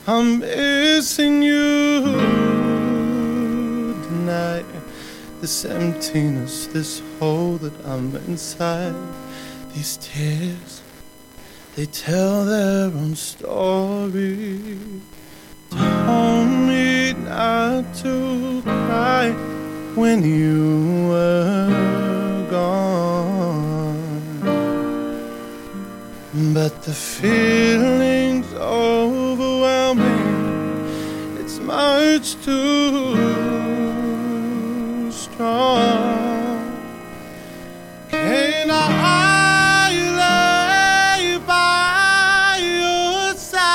I'm missing you tonight. This emptiness, this hole that I'm inside. These tears, they tell their own story. Told me not to cry when you were gone, but the feeling's overwhelming. It's much too strong. Can I lay by your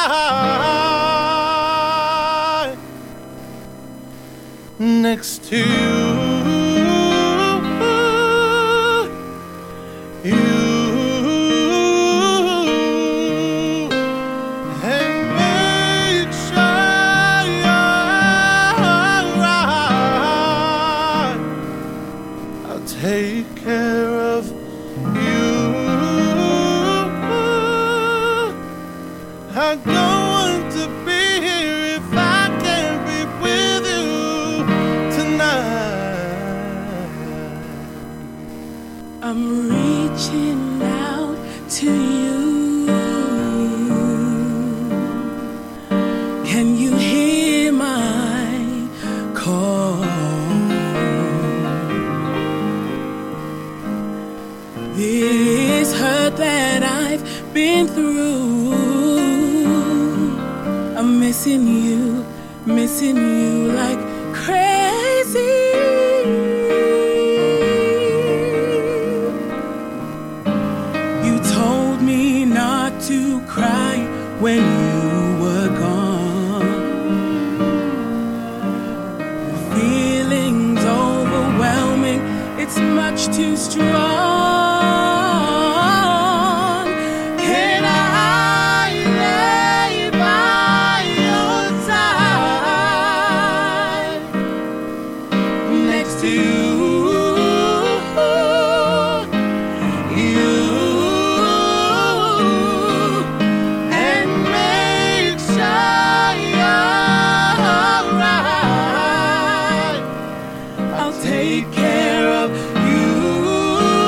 side next to you? Take care of you. I don't want to be here if I can't be with you tonight. I'm reaching out to you. Can you hear my call? This hurt that I've been through, I'm missing you like crazy. You told me not to cry when you were gone. The feeling's overwhelming, it's much too strong. Take care of you.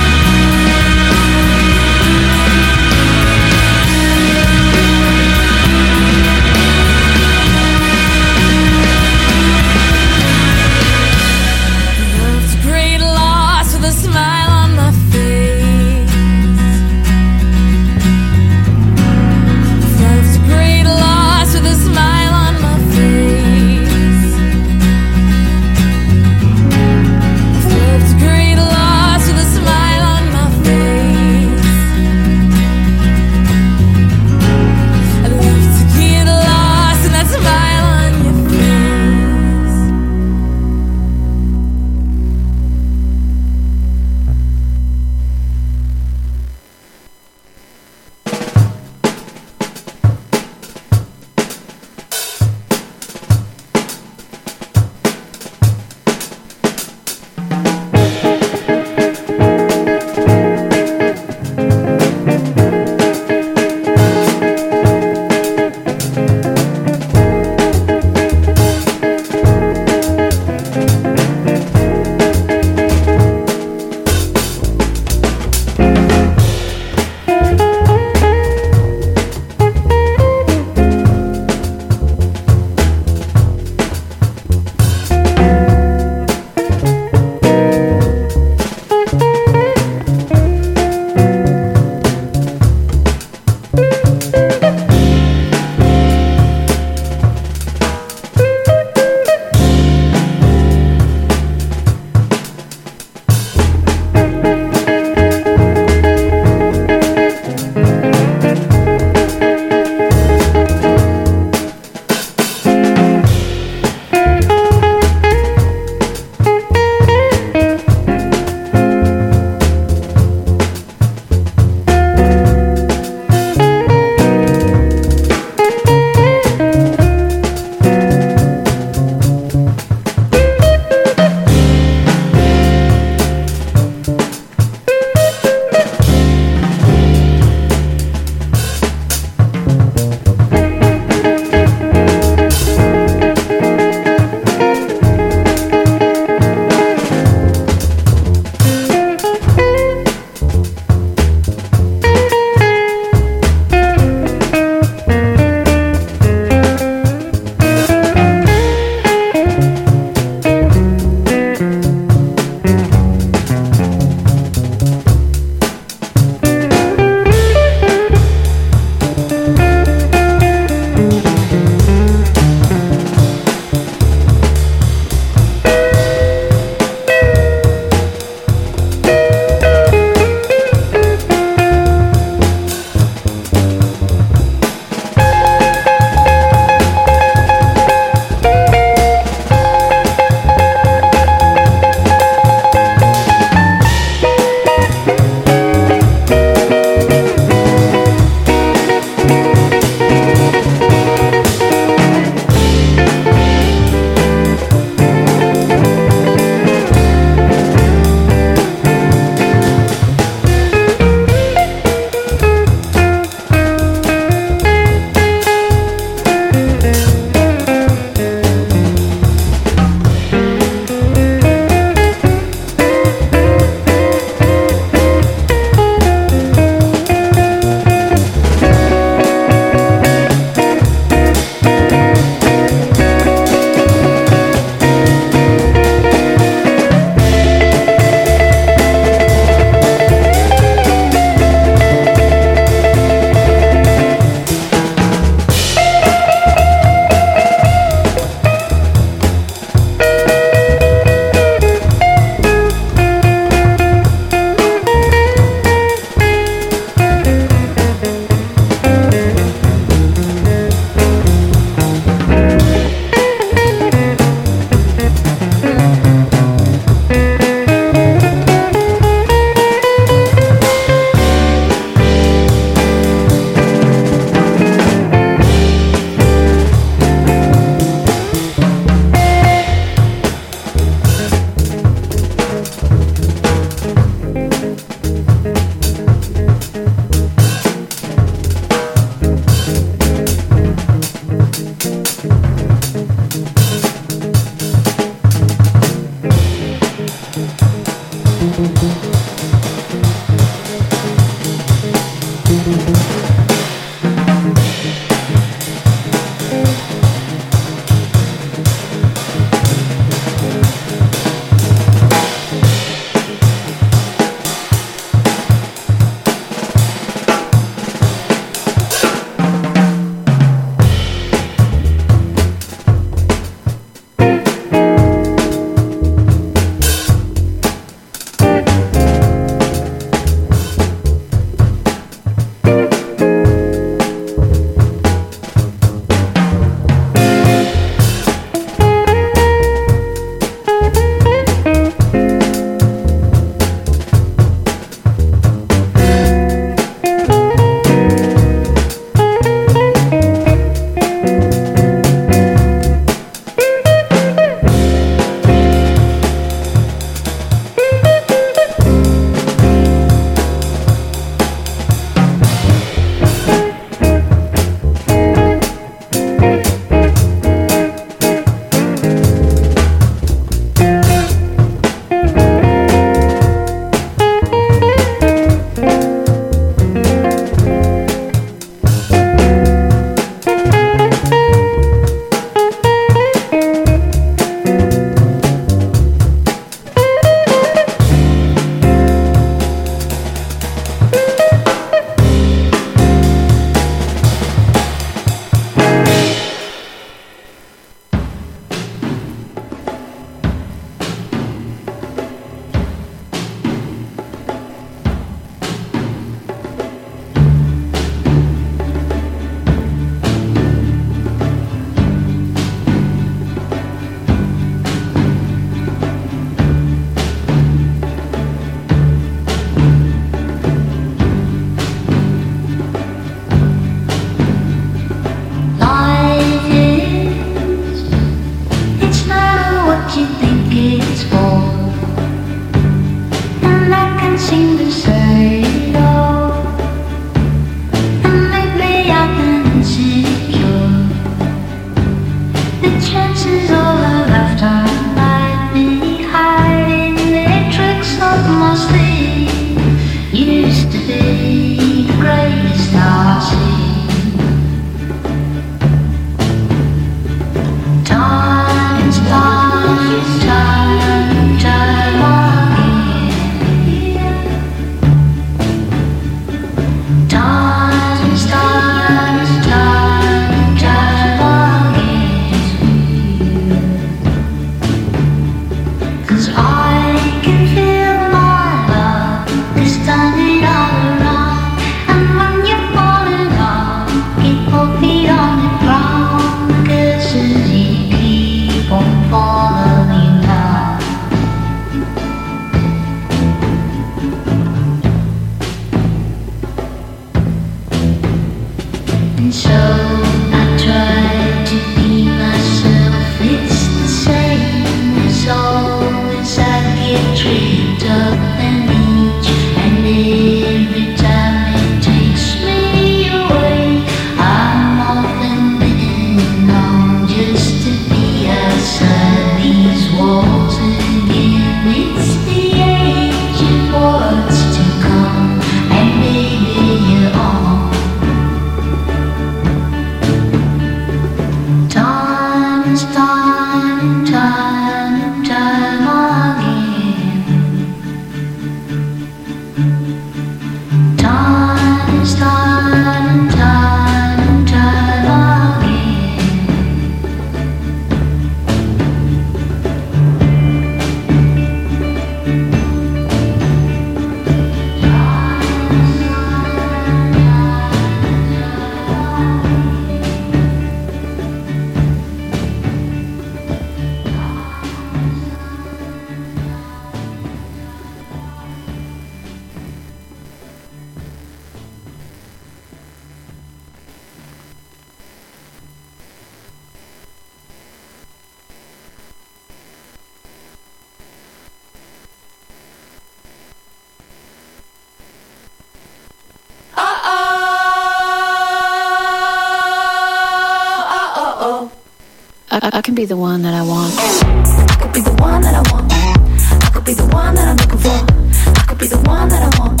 I can be the one that I want. I could be the one that I want. I could be the one that I'm looking for. I could be the one that I want.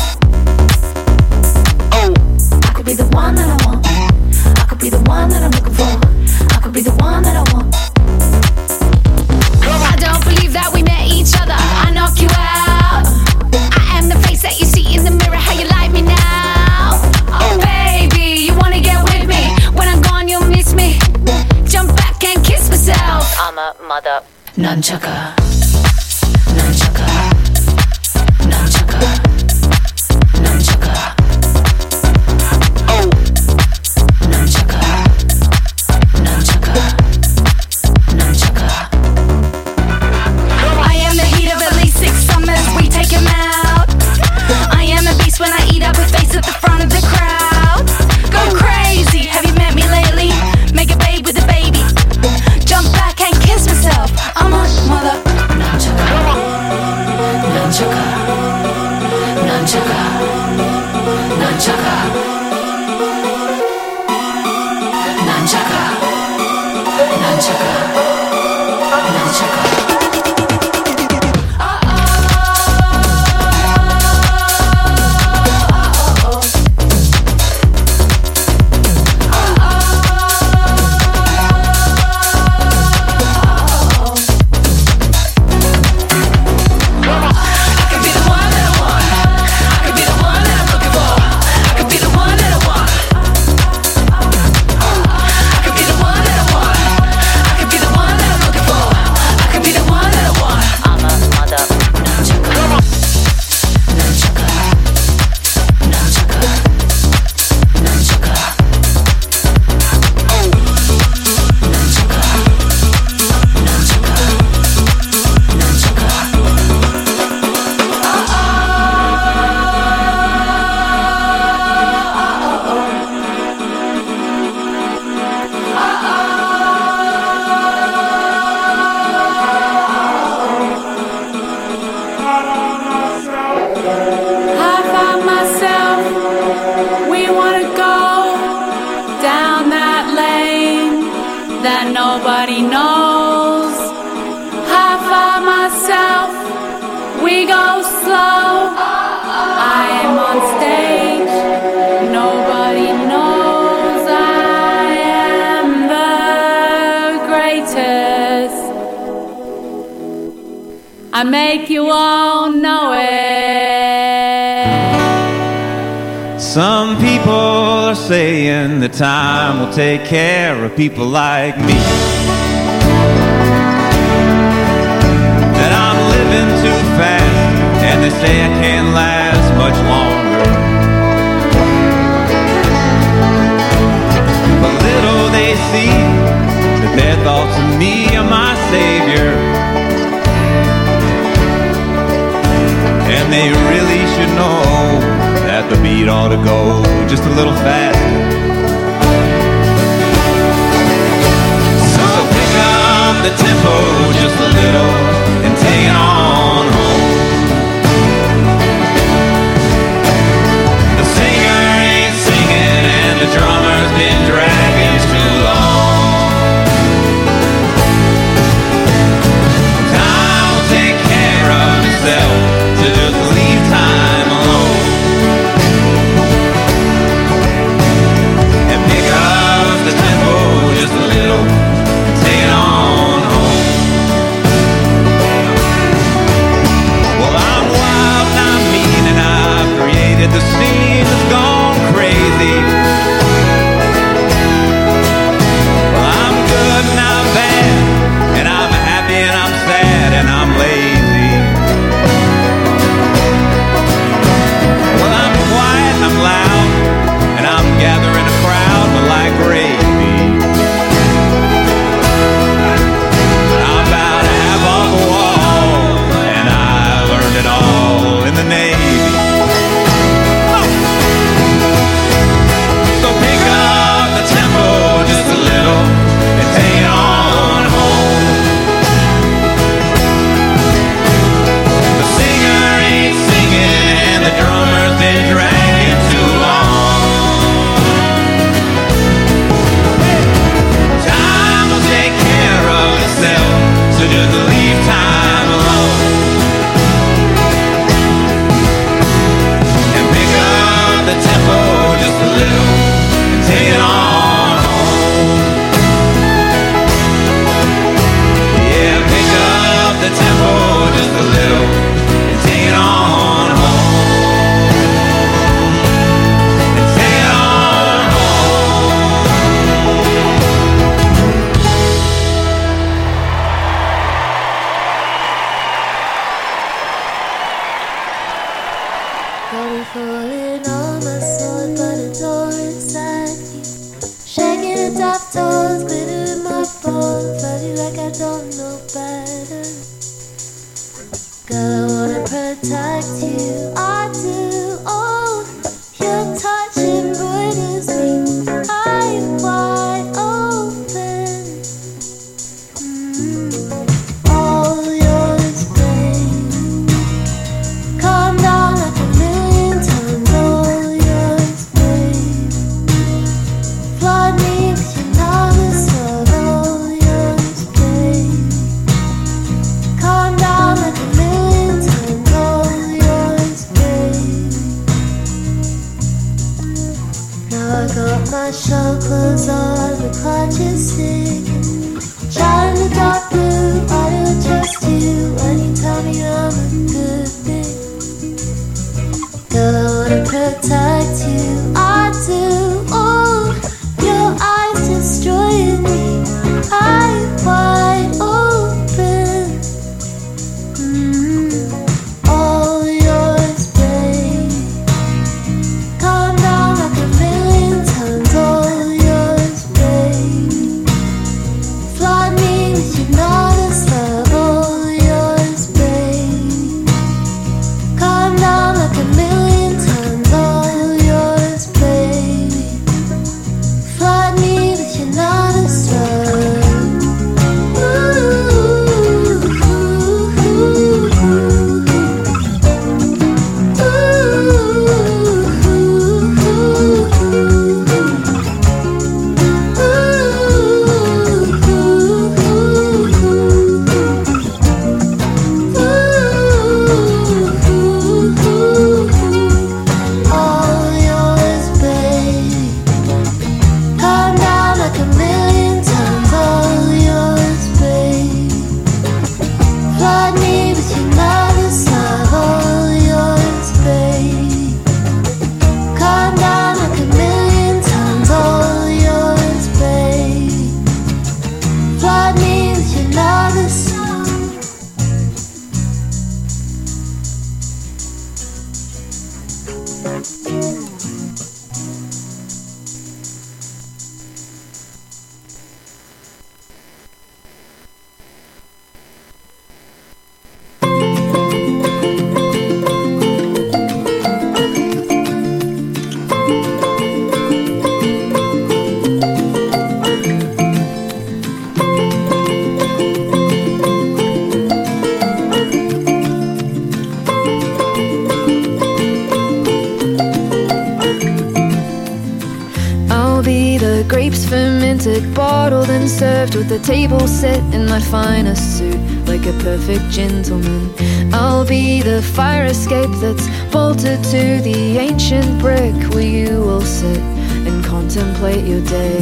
I could be the one that I want. I could be the one that I'm looking for. I could be the one that I want. I don't believe that we met each other. I knock you out. I am the face that you see in the mirror. How you like me now? Oh baby, you wanna get with me? When I'm gone, you'll miss me. Jump back and kiss myself. I'm a mother nunchucker. Nunchucker. Nunchucker. Nunchucker. Oh. Nunchucker. Nunchucker. Nunchucker. I am the heat of at least 6 summers. We take 'em out. I am a beast when I eat up a face at the front of the crowd. Go crazy. Have you met me lately? Make a babe with a baby. Jump back and kiss myself. I'm a mother nunchucker. Nunchucker. Nunchucker. Nunchucker. Nunchucker. Nunchucker. Nunchucker. I could be the one make you all know it. Some people are saying that time will take care of people like me, that I'm living too fast, and they say I can't last much longer. But little they see that their thoughts of me are my savior, and they really should know that the beat ought to go just a little faster. So pick up the tempo just a little and take it on home. The singer ain't singing and the drummer's been dragging too long. Time will take care of itself, so just leave time alone. The tempo just a little, take it on home. Well, I'm wild and I'm mean and I've created the scene that's gone crazy. Well, I'm good and I'm bad, and I'm happy and I'm sad and I'm lazy. Well, I'm quiet and I'm loud, and I'm gathering a crowd but like gravy. I'm about to have off a wall, and I learned it all in the Navy. So pick up the tempo just a little and take it on home. The singer ain't singing and the drummer's been dragging too long. Time will take care of itself, so just leave time alone. And pick up the tempo just a little and take it on home. Yeah, pick up the tempo just a little and take it on home. And take it on home. Got me falling on my sword, but the door inside me. Shaking the top toes, glittering my bones. Fighting like I don't know better. Girl, I wanna protect you, I do. Oh, your touch embroiders me. I'm wide open. All yours, babe. Calm down like a million times. All yours, babe. Flood me with your novice love. All yours, babe. Calm down like a million times. All yours, babe. Now I got my show clothes on, the clock is ticking. Shine in the dark blue, I don't trust you when you tell me I'm a good thing. Girl, I wanna protect you, I do. Oh, your eyes destroying me. I'm wide open. All yours, babe. Calm down like a million times. All yours, babe. Flood me with your novice love. All yours, babe. Calm down like a million times. All Bottled and served with the table set in my finest suit, like a perfect gentleman. I'll be the fire escape that's bolted to the ancient brick where you will sit and contemplate your day.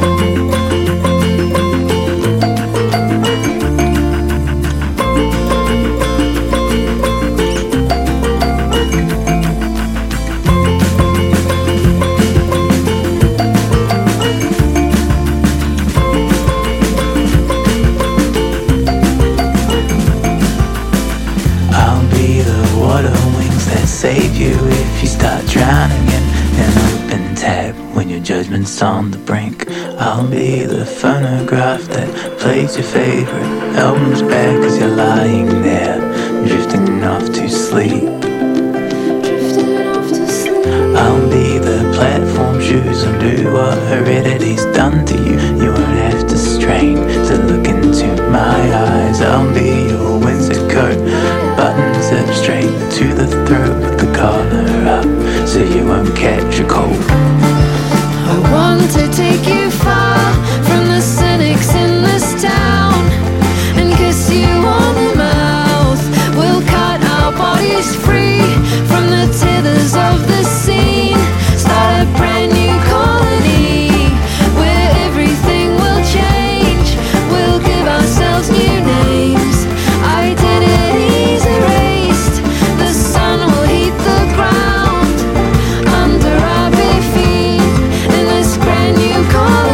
Save you if you start drowning in an open tab when your judgment's on the brink. I'll be the phonograph that plays your favorite albums back as you're lying there, drifting off to sleep. I'll be the platform shoes undo what heredity's done to you. You won't have to strain to look into my eyes. I'll be your Windsor coat, buttons up straight to the throat with the collar up, so you won't catch a cold. I want to take you far from the cynics in this town and kiss you on the mouth. We'll cut our bodies free from the tethers of the scene, start a brand new colony where everything will change. We'll give ourselves new names, identities erased. The sun will heat the ground under our bare feet in this brand new colony.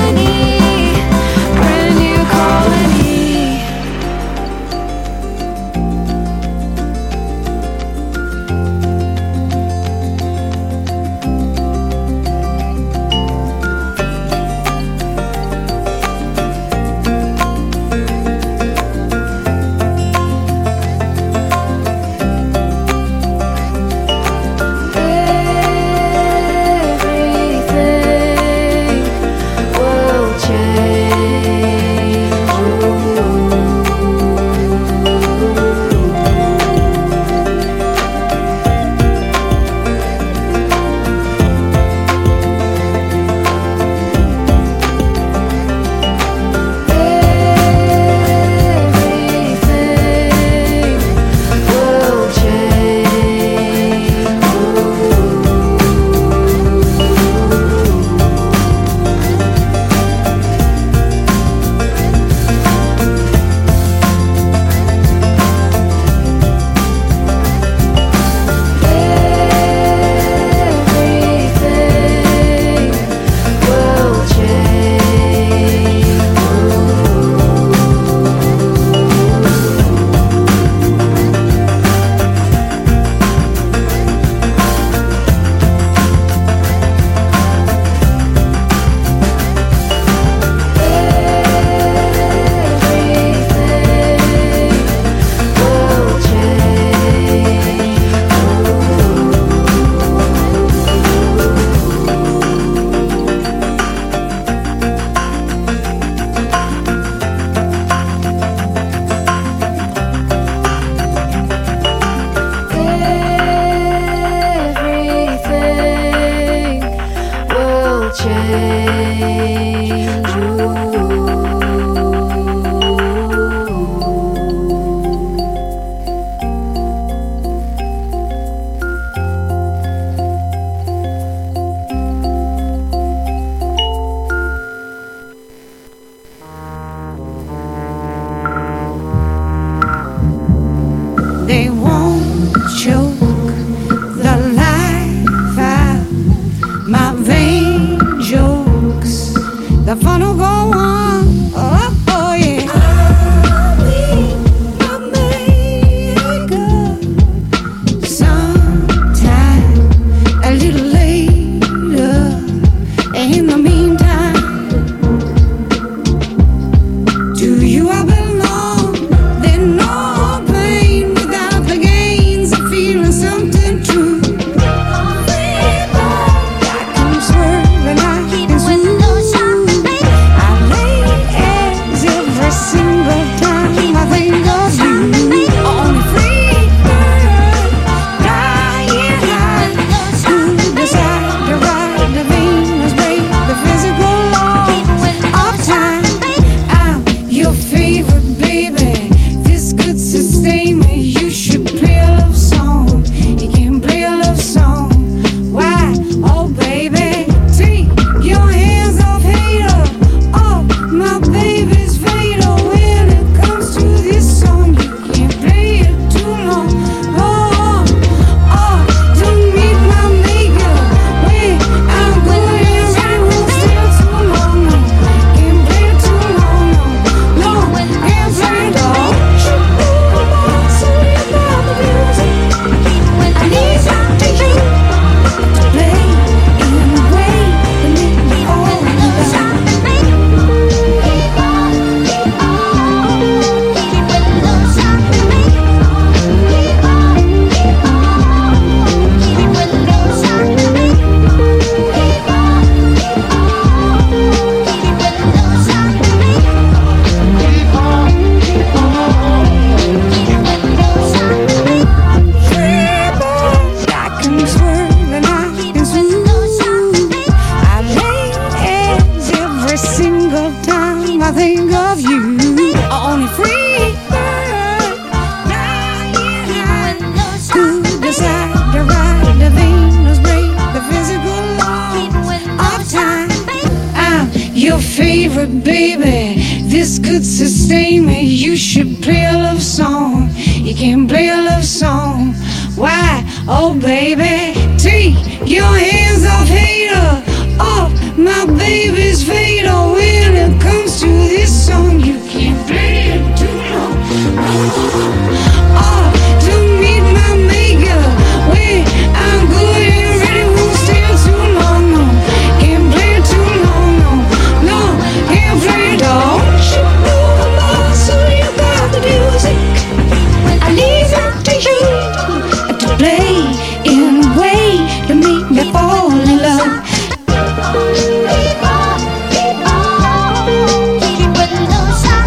baby, this could sustain me. You should play a love song. You can't play a love song. Why? Oh baby, take your hands off hater, off my baby's fader. When it comes to this song, you can't play it too long. Oh, to meet my maker, when I'm good and ready, won't stay too long. No, can't play it too long. No, no, can't play it all. You know the law, so you got the music. I leave it to you to play in a way to make me fall in love. Keep it loose.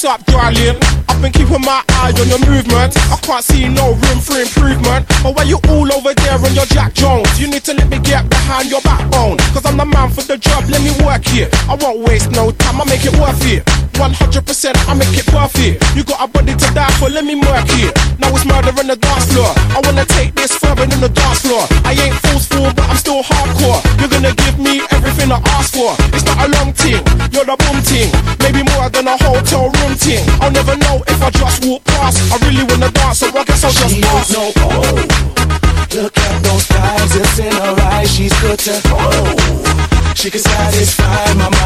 up, darling? I've been keeping my eye on your movement. I can't see no room for improvement. But why you all over there on your Jack Jones? You need to let me get behind your backbone. Cause I'm the man for the job, let me work here. I won't waste no time, I make it worth it. 100% I make it worth it. You got a body to die for, let me work it. Now it's murder on the dance floor. I wanna take this further than the dance floor. I ain't forceful, but I'm still hardcore. You're gonna give me everything I ask for. It's not a long thing, you're the boom ting. Maybe more than a hotel room ting. I'll never know if I just walk past. I really wanna dance, so I guess I'll just pass. No, oh, look at those thighs, it's in her eyes. She's good to, oh, she can satisfy my mind.